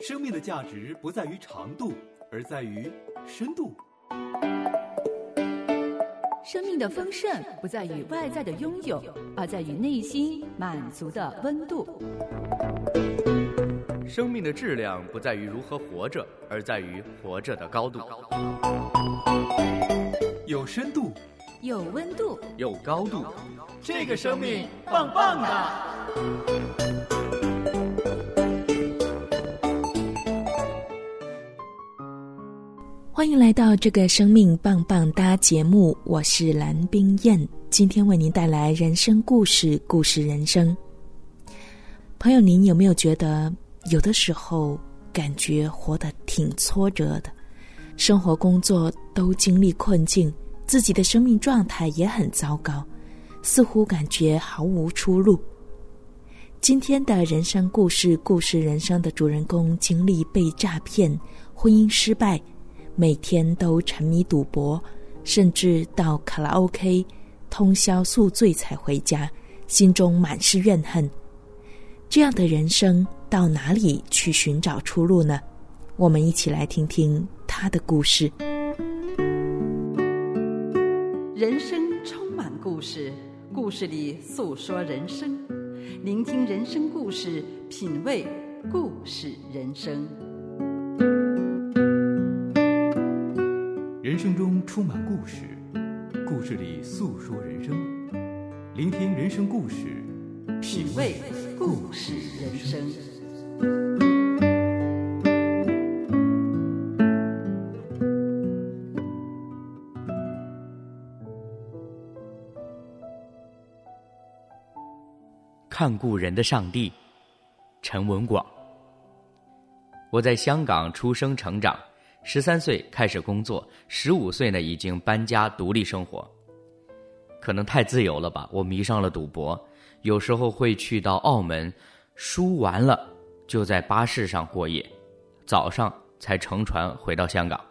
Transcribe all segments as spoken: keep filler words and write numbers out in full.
生命的价值不在于长度，而在于深度。 生命的丰盛不在于外在的拥有，而在于内心满足的温度。 生命的质量不在于如何活着，而在于活着的高度。 有深度， 有温度， 有高度， 这个生命棒棒的。 欢迎来到这个生命棒棒哒节目，我是蓝冰燕，今天为您带来人生故事，故事人生。朋友，您有没有觉得有的时候感觉活得挺挫折的，生活工作都经历困境，自己的生命状态也很糟糕，似乎感觉毫无出路。今天的人生故事，故事人生的主人公经历被诈骗，婚姻失败，每天都沉迷赌博，甚至到卡拉 OK 通宵宿醉才回家，心中满是怨恨。这样的人生到哪里去寻找出路呢？我们一起来听听他的故事。 人生充满故事，故事里诉说人生，聆听人生故事，品味故事人生。 人生中充满故事，故事里诉说人生，聆听人生故事， 品味故事人生。 看顾人的上帝，陈文广。我在香港出生成长，十三岁开始工作，十五岁呢已经搬家独立生活。可能太自由了吧，我迷上了赌博，有时候会去到澳门，输完了就在巴士上过夜，早上才乘船回到香港。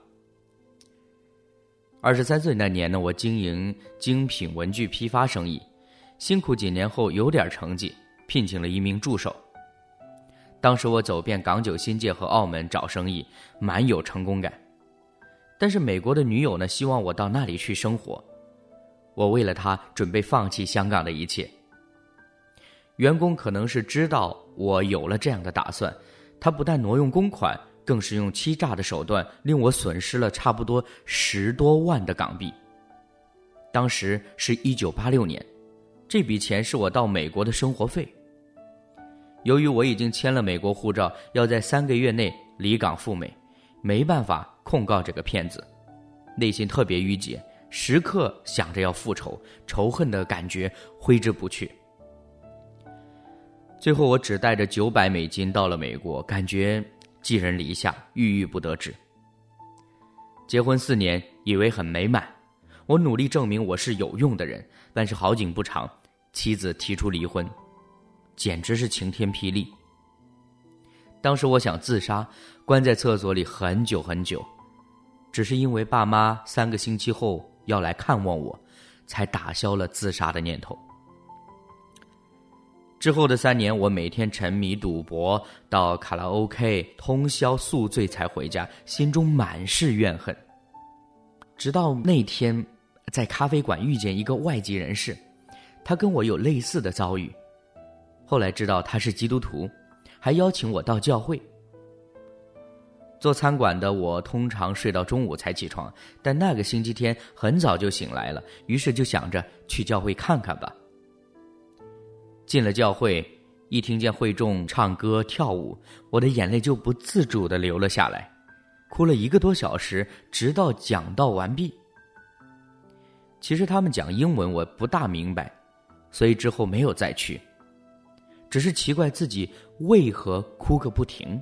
二十三岁那年呢，我经营精品文具批发生意，辛苦几年后有点成绩，聘请了一名助手。当时我走遍港九新界和澳门找生意，蛮有成功感。但是美国的女友呢，希望我到那里去生活，我为了她准备放弃香港的一切。员工可能是知道我有了这样的打算，他不但挪用公款，更是用欺诈的手段令我损失了差不多十多万的港币。当时是一九八六年，这笔钱是我到美国的生活费。由于我已经签了美国护照，要在三个月内离港赴美，没办法控告这个骗子，内心特别郁结，时刻想着要复仇，仇恨的感觉挥之不去。最后我只带着九百美金到了美国，感觉寄人篱下，郁郁不得志。结婚四年，以为很美满，我努力证明我是有用的人，但是好景不长，妻子提出离婚，简直是晴天霹雳。当时我想自杀，关在厕所里很久很久，只是因为爸妈三个星期后要来看望我，才打消了自杀的念头。之后的三年，我每天沉迷赌博，到卡拉 OK 通宵宿醉才回家，心中满是怨恨。直到那天在咖啡馆遇见一个外籍人士，他跟我有类似的遭遇，后来知道他是基督徒，还邀请我到教会。做餐馆的我通常睡到中午才起床，但那个星期天很早就醒来了，于是就想着去教会看看吧。进了教会，一听见会众唱歌跳舞，我的眼泪就不自主地流了下来，哭了一个多小时，直到讲道完毕。其实他们讲英文我不大明白，所以之后没有再去，只是奇怪自己为何哭个不停。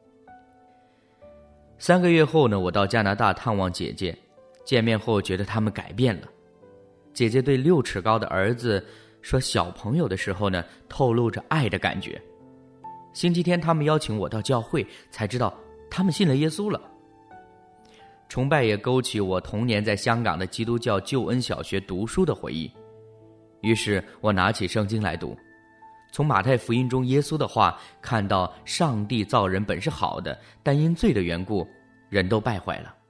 三个月后呢，我到加拿大探望姐姐，见面后觉得他们改变了。姐姐对六尺高的儿子说小朋友的时候呢，透露着爱的感觉。星期天他们邀请我到教会，才知道他们信了耶稣了。崇拜也勾起我童年在香港的基督教救恩小学读书的回忆，于是我拿起圣经来读， 从马太福音中耶稣的话看到，上帝造人本是好的，但因罪的缘故，人都败坏了。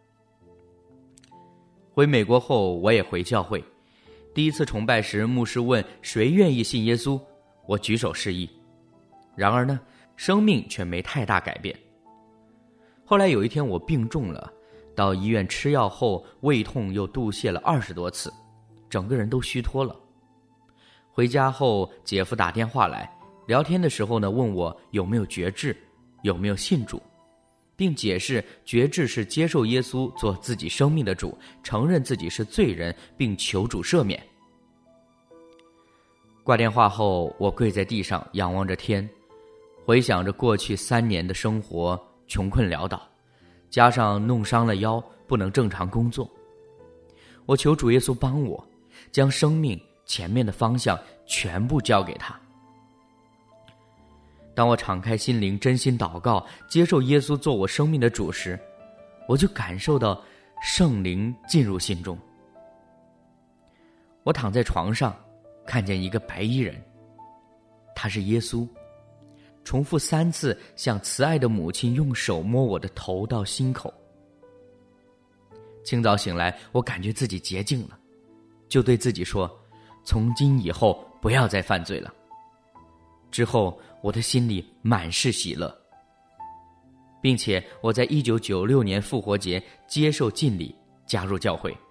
回美国后，我也回教会。第一次崇拜时，牧师问谁愿意信耶稣，我举手示意。然而呢，生命却没太大改变。后来有一天我病重了，到医院吃药后，胃痛又肚泻了二十多次，整个人都虚脱了。回家后，姐夫打电话来，聊天的时候呢，问我有没有决志，有没有信主，并解释决志是接受耶稣做自己生命的主，承认自己是罪人，并求主赦免。挂电话后，我跪在地上仰望着天，回想着过去三年的生活，穷困潦倒，加上弄伤了腰，不能正常工作。我求主耶稣帮我，将生命前面的方向全部交给他。当我敞开心灵，真心祷告，接受耶稣做我生命的主时，我就感受到圣灵进入心中。我躺在床上，看见一个白衣人，他是耶稣，重复三次像慈爱的母亲用手摸我的头到心口。清早醒来，我感觉自己洁净了，就对自己说，从今以后不要再犯罪了。之后我的心里满是喜乐，并且我在一九九六年复活节接受浸礼，加入教会。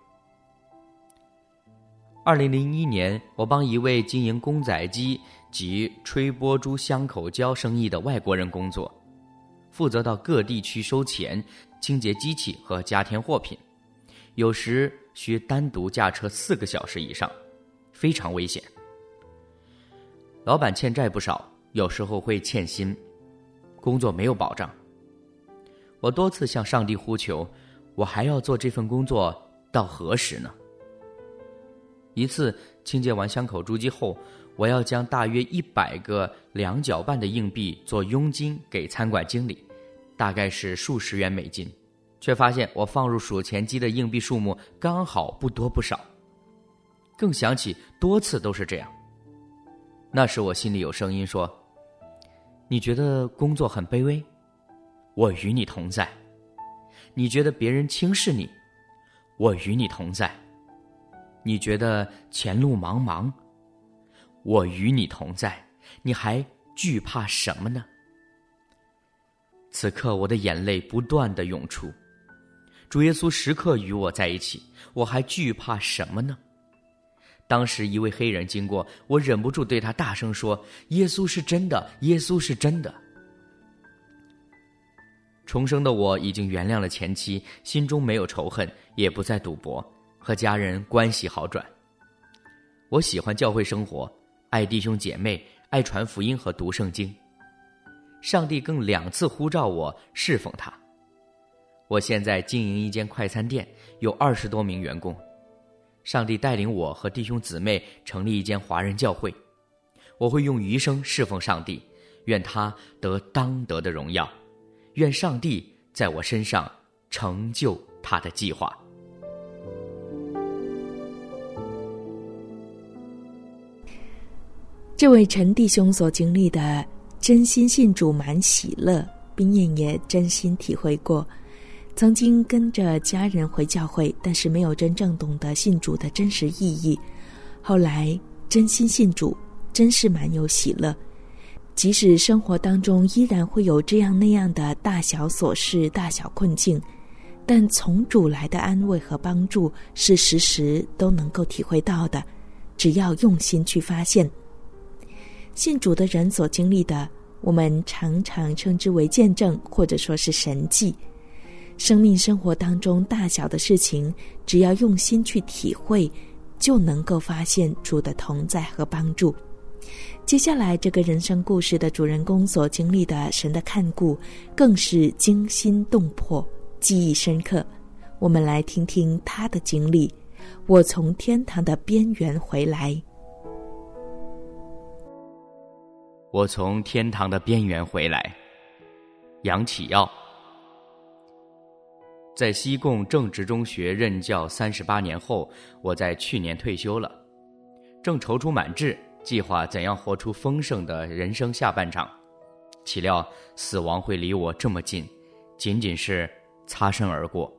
二零零一年，我帮一位经营公仔机及吹波珠香口胶生意的外国人工作，负责到各地区收钱、清洁机器和家填货品，有时需单独驾车四个小时以上，非常危险。老板欠债不少，有时候会欠薪，工作没有保障。我多次向上帝呼求，我还要做这份工作到何时呢？一次清洁完香口珠机后，我要将大约一百个两角半的硬币做佣金给餐馆经理，大概是数十元美金，却发现我放入数钱机的硬币数目刚好不多不少。更想起多次都是这样。那时我心里有声音说，你觉得工作很卑微？我与你同在。你觉得别人轻视你？我与你同在。你觉得前路茫茫？我与你同在。你还惧怕什么呢？此刻我的眼泪不断地涌出，主耶稣时刻与我在一起，我还惧怕什么呢？当时一位黑人经过，我忍不住对他大声说，耶稣是真的，耶稣是真的。重生的我已经原谅了前妻，心中没有仇恨，也不再赌博，和家人关系好转。我喜欢教会生活，爱弟兄姐妹，爱传福音和读圣经。上帝更两次呼召我侍奉他。我现在经营一间快餐店，有二十多名员工。上帝带领我和弟兄姊妹成立一间华人教会，我会用余生侍奉上帝，愿他得当得的荣耀，愿上帝在我身上成就他的计划。 这位陈弟兄所经历的真心信主满喜乐，冰燕也真心体会过。曾经跟着家人回教会，但是没有真正懂得信主的真实意义。后来真心信主，真是蛮有喜乐。即使生活当中依然会有这样那样的大小琐事、大小困境，但从主来的安慰和帮助是时时都能够体会到的，只要用心去发现。信主的人所经历的，我们常常称之为见证，或者说是神迹。生命生活当中大小的事情，只要用心去体会，就能够发现主的同在和帮助。接下来这个人生故事的主人公所经历的神的看顾，更是惊心动魄，记忆深刻。我们来听听他的经历。我从天堂的边缘回来。 我从天堂的边缘回来。杨启耀在西贡正直中学任教三十八年后，我在去年退休了，正踌躇满志计划怎样活出丰盛的人生下半场。岂料死亡会离我这么近，仅仅是擦身而过。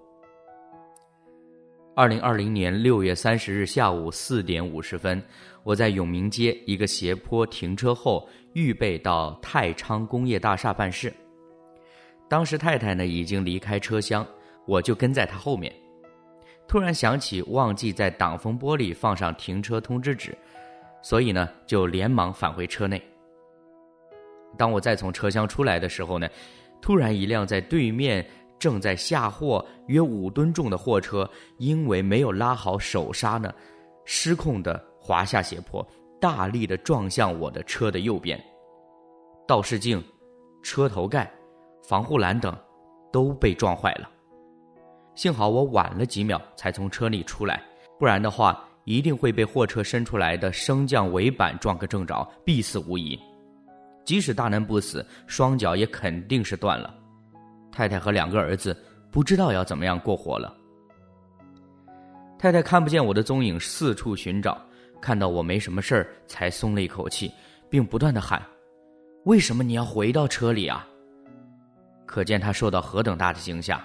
二零二零年六月三十日下午四点五十分，我在永明街一个斜坡停车后，预备到太昌工业大厦办事。当时太太呢已经离开车厢，我就跟在她后面。突然想起忘记在挡风玻璃放上停车通知纸，所以呢就连忙返回车内。当我再从车厢出来的时候呢，突然一辆在对面正在下货约五吨重的货车，因为没有拉好手刹呢，失控地滑下斜坡，大力地撞向我的车的右边。倒视镜、车头盖、防护栏等都被撞坏了。幸好我晚了几秒才从车里出来，不然的话一定会被货车伸出来的升降尾板撞个正着，必死无疑。即使大难不死，双脚也肯定是断了。太太和两个儿子不知道要怎么样过活了。太太看不见我的踪影，四处寻找，看到我没什么事儿，才松了一口气，并不断地喊：为什么你要回到车里啊？可见他受到何等大的惊吓。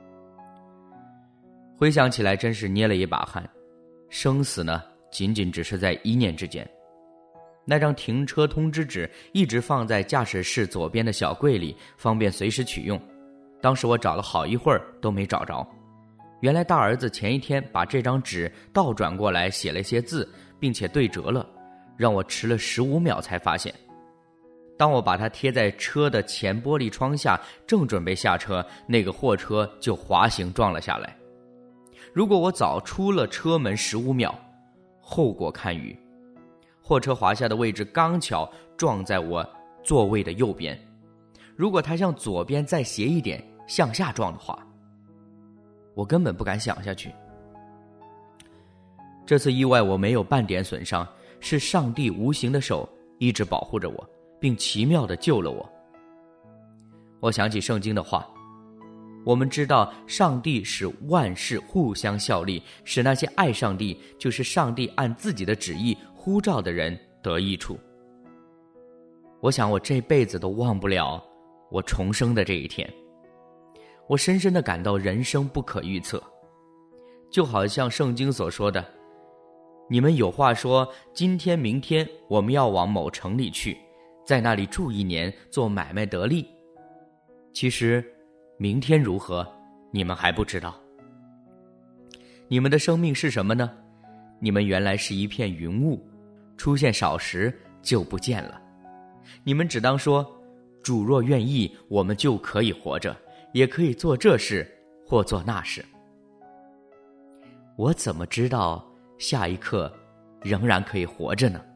回想起来真是捏了一把汗，生死呢仅仅只是在一念之间。那张停车通知纸一直放在驾驶室左边的小柜里，方便随时取用。当时我找了好一会儿都没找着，原来大儿子前一天把这张纸倒转过来写了些字，并且对折了，让我迟了十五秒才发现。当我把它贴在车的前玻璃窗下，正准备下车，那个货车就滑行撞了下来。如果我早出了车门十五秒，后果堪虞。货车滑下的位置刚巧撞在我座位的右边，如果它向左边再斜一点向下撞的话，我根本不敢想下去。这次意外我没有半点损伤，是上帝无形的手一直保护着我，并奇妙地救了我。我想起圣经的话，我们知道上帝使万事互相效力，使那些爱上帝，就是上帝按自己的旨意呼召的人得益处。我想我这辈子都忘不了我重生的这一天。我深深地感到人生不可预测，就好像圣经所说的，你们有话说，今天明天我们要往某城里去，在那里住一年，做买卖得利。其实明天如何，你们还不知道。你们的生命是什么呢？你们原来是一片云雾，出现少时就不见了。你们只当说，主若愿意，我们就可以活着，也可以做这事或做那事。我怎么知道下一刻仍然可以活着呢？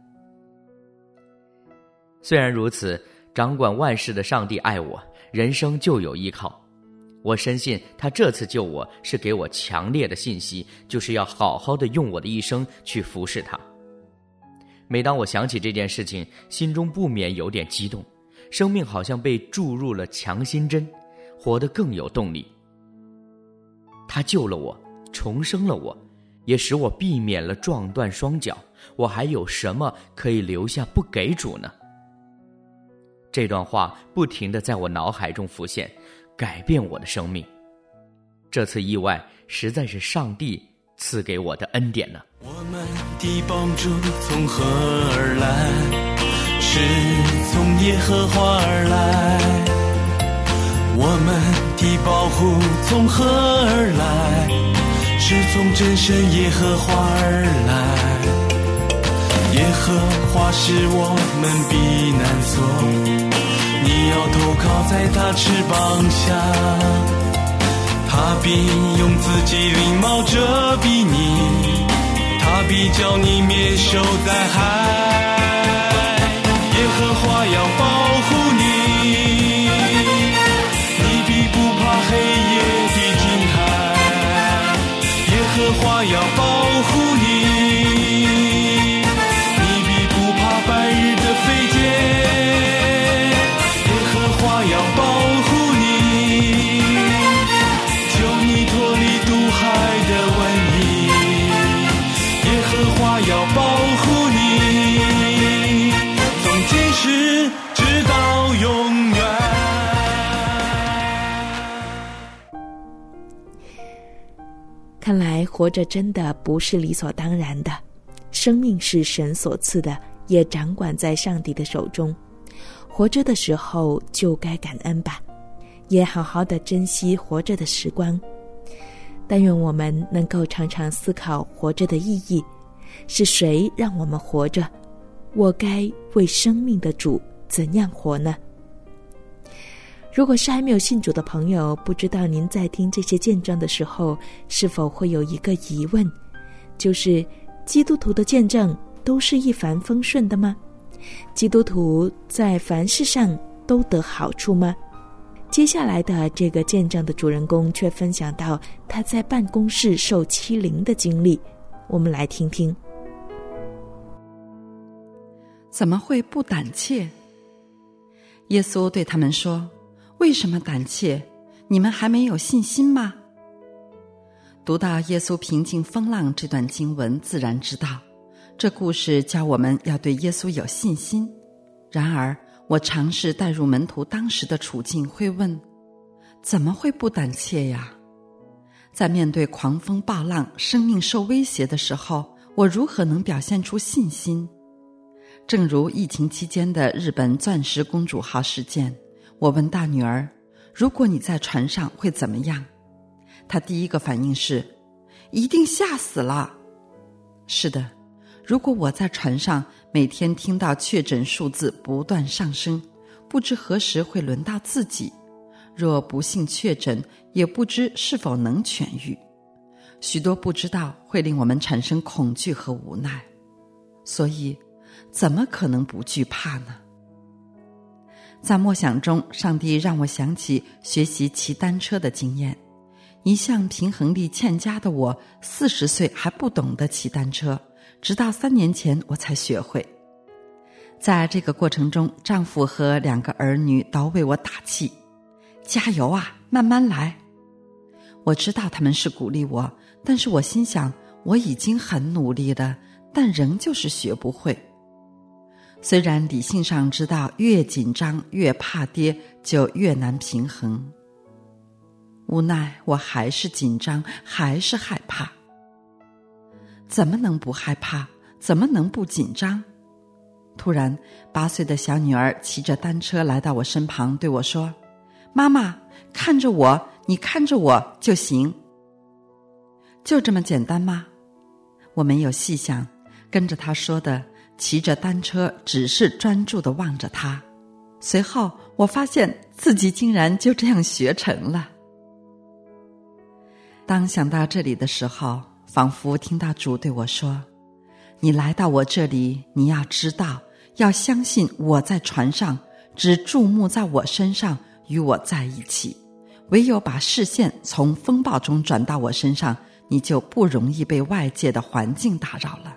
虽然如此，掌管万事的上帝爱我，人生就有依靠。我深信他这次救我是给我强烈的信息，就是要好好的用我的一生去服侍他。每当我想起这件事情，心中不免有点激动，生命好像被注入了强心针，活得更有动力。他救了我，重生了我，也使我避免了撞断双脚，我还有什么可以留下不给主呢？这段话不停地在我脑海中浮现，改变我的生命。这次意外实在是上帝赐给我的恩典呢。 我们的帮助从何而来？是从耶和华而来。我们的保护从何而来？是从真神耶和华而来。耶和华是我们避难所，你要投靠在他翅膀下。他必用自己翎毛遮蔽你，他必叫你免受灾害。耶和华要保护你，你必不怕黑夜的惊骇。耶和华要保护你，你必不怕白日的飞箭。耶和华要保护你，救你脱离毒害的瘟疫。耶和华要保护你， 看来活着真的不是理所当然的，生命是神所赐的，也掌管在上帝的手中。活着的时候就该感恩吧，也好好的珍惜活着的时光。但愿我们能够常常思考活着的意义，是谁让我们活着？我该为生命的主怎样活呢？如果是还没有信主的朋友，不知道您在听这些见证的时候，是否会有一个疑问，就是基督徒的见证都是一帆风顺的吗？基督徒在凡事上都得好处吗？接下来的这个见证的主人公却分享到他在办公室受欺凌的经历，我们来听听。 怎么会不胆怯？耶稣对他们说，为什么胆怯？你们还没有信心吗？读到耶稣平静风浪这段经文，自然知道这故事教我们要对耶稣有信心。然而我尝试带入门徒当时的处境，会问，怎么会不胆怯呀？在面对狂风暴浪、生命受威胁的时候，我如何能表现出信心？正如疫情期间的日本钻石公主号事件，我问大女儿，如果你在船上会怎么样？她第一个反应是，一定吓死了。是的，如果我在船上每天听到确诊数字不断上升，不知何时会轮到自己，若不幸确诊，也不知是否能痊愈。许多不知道会令我们产生恐惧和无奈，所以怎么可能不惧怕呢？在默想中，上帝让我想起学习骑单车的经验。一向平衡力欠佳的我，四十岁还不懂得骑单车，直到三年前我才学会。在这个过程中，丈夫和两个儿女都为我打气，加油啊，慢慢来。我知道他们是鼓励我，但是我心想，我已经很努力了，但仍旧是学不会。虽然理性上知道越紧张越怕跌，就越难平衡，无奈我还是紧张，还是害怕。怎么能不害怕？怎么能不紧张？突然，八岁的小女儿骑着单车来到我身旁，对我说，妈妈，看着我，你看着我就行。就这么简单吗？我没有细想，跟着她说的骑着单车只是专注地望着她。随后我发现自己竟然就这样学成了。当想到这里的时候，仿佛听到主对我说，你来到我这里，你要知道，要相信我在船上，只注目在我身上，与我在一起。唯有把视线从风暴中转到我身上，你就不容易被外界的环境打扰了。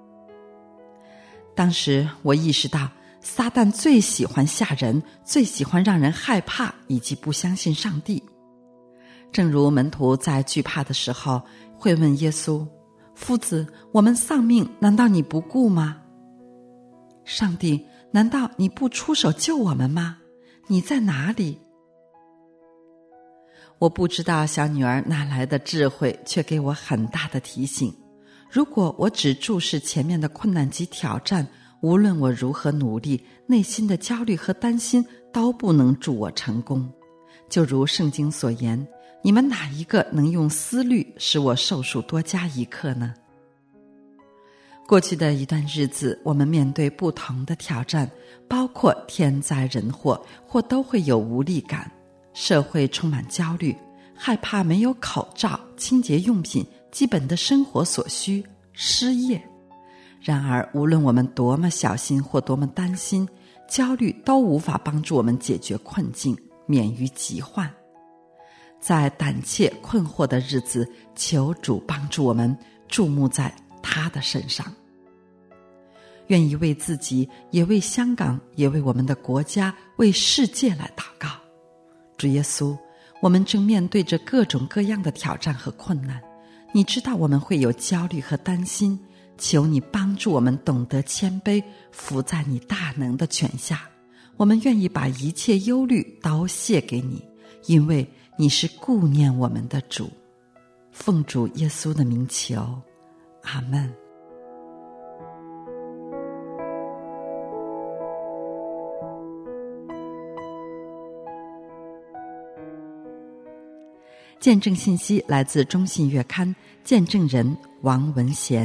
当时我意识到，撒旦最喜欢吓人，最喜欢让人害怕以及不相信上帝。正如门徒在惧怕的时候会问耶稣，夫子，我们丧命，难道你不顾吗？上帝，难道你不出手救我们吗？你在哪里？我不知道小女儿哪来的智慧，却给我很大的提醒。如果我只注视前面的困难及挑战，无论我如何努力，内心的焦虑和担心都不能助我成功。就如圣经所言，你们哪一个能用思虑使我寿数多加一刻呢？过去的一段日子，我们面对不同的挑战，包括天灾人祸，或都会有无力感，社会充满焦虑，害怕没有口罩、清洁用品、基本的生活所需，失业。然而无论我们多么小心或多么担心，焦虑都无法帮助我们解决困境，免于疾患。在胆怯困惑的日子，求主帮助我们注目在他的身上。愿意为自己，也为香港，也为我们的国家，为世界来祷告。主耶稣，我们正面对着各种各样的挑战和困难，你知道我们会有焦虑和担心，求你帮助我们懂得谦卑，伏在你大能的权下。我们愿意把一切忧虑都卸给你，因为你是顾念我们的主。 奉主耶稣的名求，阿们。见证信息来自中信月刊，见证人王文贤。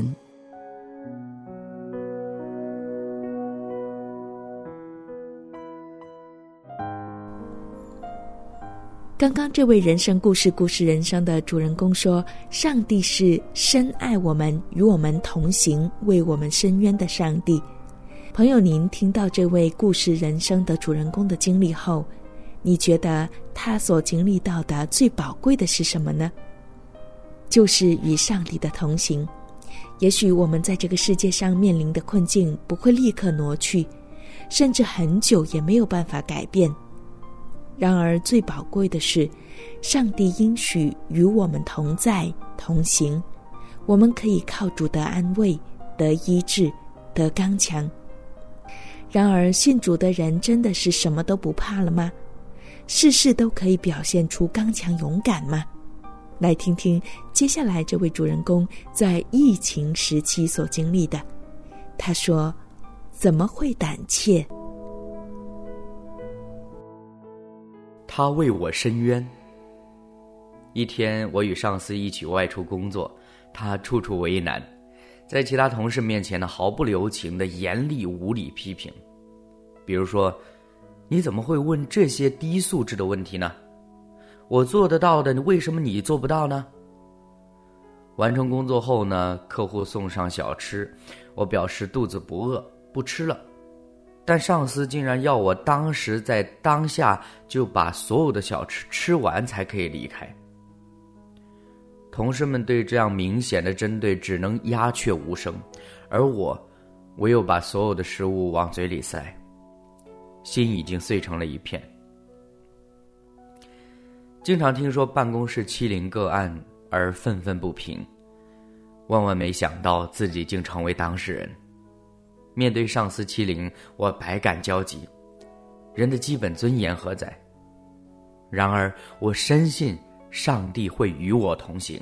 刚刚这位人生故事故事人生的主人公说，上帝是深爱我们，与我们同行，为我们伸冤的上帝。朋友，您听到这位故事人生的主人公的经历后，你觉得他所经历到的最宝贵的是什么呢？就是与上帝的同行。也许我们在这个世界上面临的困境不会立刻挪去，甚至很久也没有办法改变。然而最宝贵的是，上帝应许与我们同在同行，我们可以靠主得安慰，得医治，得刚强。然而信主的人真的是什么都不怕了吗？事事都可以表现出刚强勇敢吗？来听听接下来这位主人公在疫情时期所经历的。他说，怎么会胆怯？ 他为我伸冤。一天，我与上司一起外出工作，他处处为难，在其他同事面前呢，毫不留情的严厉无理批评。比如说，你怎么会问这些低素质的问题呢？我做得到的，为什么你做不到呢？完成工作后呢，客户送上小吃，我表示肚子不饿，不吃了。但上司竟然要我当时在当下就把所有的小吃吃完才可以离开。同事们对这样明显的针对只能鸦雀无声，而我唯有把所有的食物往嘴里塞，心已经碎成了一片。经常听说办公室欺凌个案而愤愤不平，万万没想到自己竟成为当事人。面对上司欺凌，我百感交集，人的基本尊严何在？然而我深信上帝会与我同行。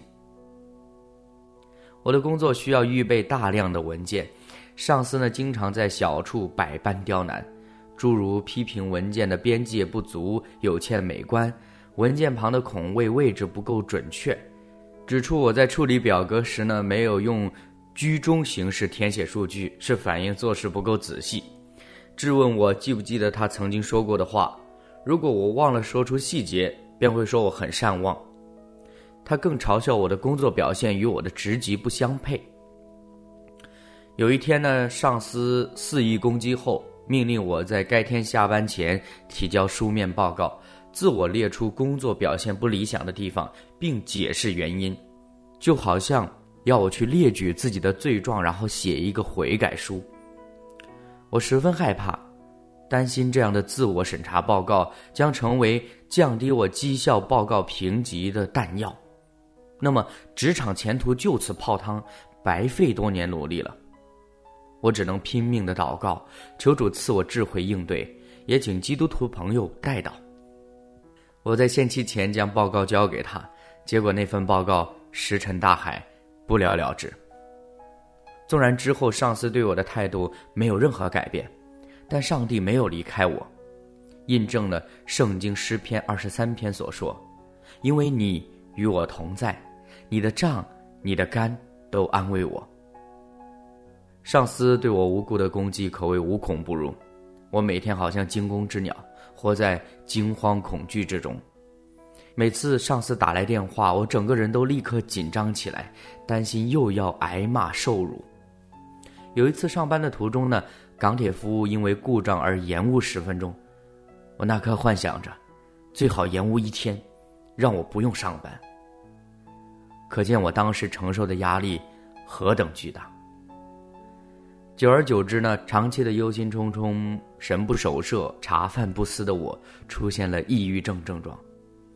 我的工作需要预备大量的文件，上司呢经常在小处百般刁难，诸如批评文件的边界不足，有欠美观，文件旁的孔位位置不够准确，指出我在处理表格时呢没有用居中形式填写数据，是反映做事不够仔细，质问我记不记得他曾经说过的话，如果我忘了说出细节，便会说我很善忘。他更嘲笑我的工作表现与我的职级不相配。有一天呢，上司肆意攻击后，命令我在该天下班前提交书面报告，自我列出工作表现不理想的地方，并解释原因，就好像要我去列举自己的罪状，然后写一个悔改书。我十分害怕，担心这样的自我审查报告将成为降低我绩效报告评级的弹药，那么职场前途就此泡汤，白费多年努力了。我只能拼命的祷告，求主赐我智慧应对，也请基督徒朋友代祷。我在限期前将报告交给他，结果那份报告石沉大海，不了了之。纵然之后上司对我的态度没有任何改变，但上帝没有离开我，印证了圣经诗篇二十三篇所说，因为你与我同在，你的杖你的竿都安慰我。上司对我无故的攻击可谓无孔不入，我每天好像惊弓之鸟，活在惊慌恐惧之中。每次上司打来电话，我整个人都立刻紧张起来，担心又要挨骂受辱。有一次上班的途中呢，港铁服务因为故障而延误十分钟，我那刻幻想着最好延误一天，让我不用上班。可见我当时承受的压力何等巨大。久而久之呢，长期的忧心忡忡、神不守舍、茶饭不思的我出现了抑郁症症状。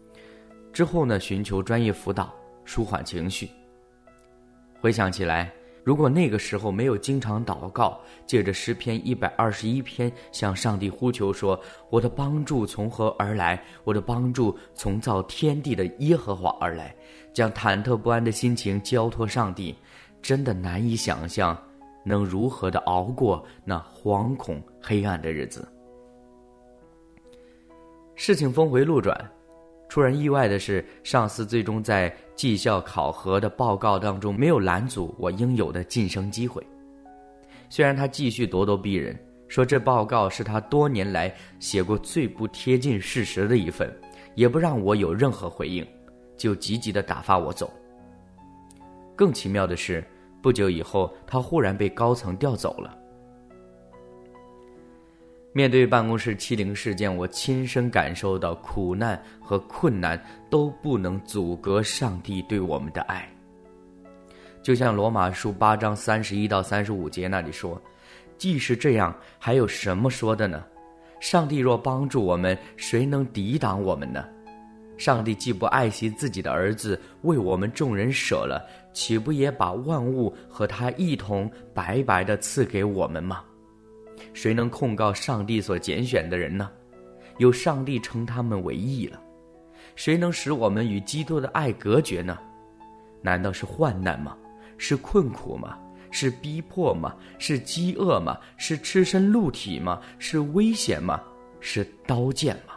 之后呢，寻求专业辅导，舒缓情绪。回想起来， 如果那个时候没有经常祷告，借着诗篇一百二十一篇向上帝呼求说，我的帮助从何而来？我的帮助从造天地的耶和华而来，将忐忑不安的心情交托上帝，真的难以想象能如何的熬过那惶恐黑暗的日子。事情峰回路转，出人意外的是，上司最终在绩效考核的报告当中没有拦阻我应有的晋升机会。虽然他继续咄咄逼人，说这报告是他多年来写过最不贴近事实的一份，也不让我有任何回应，就急急地打发我走。更奇妙的是，不久以后他忽然被高层调走了。面对办公室欺凌事件，我亲身感受到苦难和困难都不能阻隔上帝对我们的爱。就像罗马书八章三十一到三十五节那里说，既是这样，还有什么说的呢？上帝若帮助我们，谁能抵挡我们呢？上帝既不爱惜自己的儿子，为我们众人舍了，岂不也把万物和他一同白白地赐给我们吗？谁能控告上帝所拣选的人呢？有上帝称他们为义了。谁能使我们与基督的爱隔绝呢？难道是患难吗？是困苦吗？是逼迫吗？是饥饿吗？是赤身露体吗？是危险吗？是刀剑吗？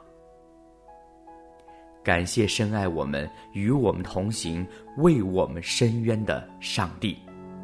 感谢深爱我们、与我们同行、为我们伸冤的上帝。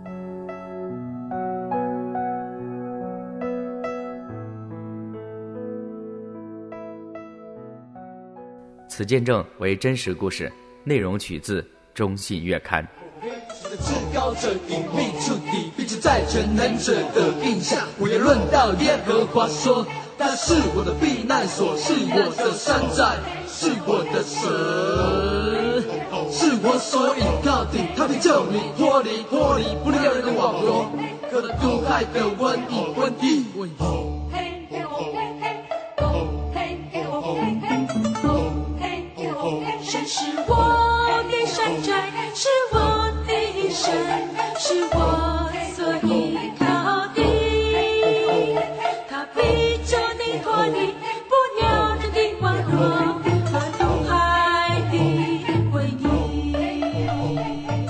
此见证为真实故事，内容取自《中信月刊》。 至高者隐秘处底，并且在全能者的印下。我也论到耶和华说，他是我的避难所，是我的山寨，是我的神，是我所倚靠的。他必救你脱离脱离不利人的网罗，和毒害的瘟疫瘟疫。 神是我的山寨，是我的神，是我所依靠的。他必救你脱离不了人的网罗和毒害的瘟疫。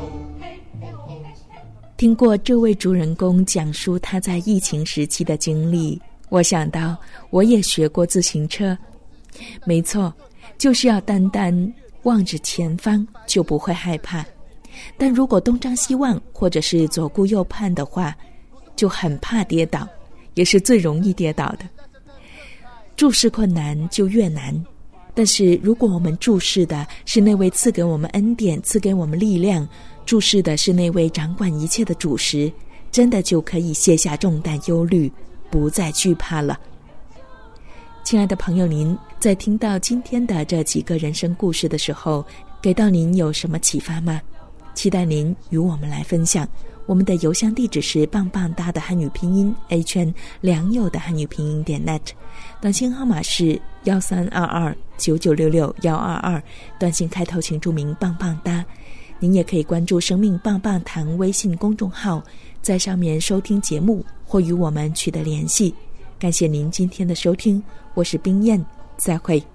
听过这位主人公讲述他在疫情时期的经历，我想到我也学过自行车。没错，就是要单单望着前方就不会害怕，但如果东张西望或者是左顾右盼的话，就很怕跌倒，也是最容易跌倒的。注视困难就越难，但是如果我们注视的是那位赐给我们恩典、赐给我们力量，注视的是那位掌管一切的主时，真的就可以卸下重担忧虑，不再惧怕了。亲爱的朋友，您在听到今天的这几个人生故事的时候，给到您有什么启发吗？期待您与我们来分享。我们的邮箱地址是棒棒哒的汉语拼音 h n 良友的汉语拼音点 net， 短信号码是幺三二二九九六六幺二二，短信开头请注明棒棒哒。您也可以关注生命棒棒堂微信公众号，在上面收听节目或与我们取得联系。感谢您今天的收听，我是冰燕，再会。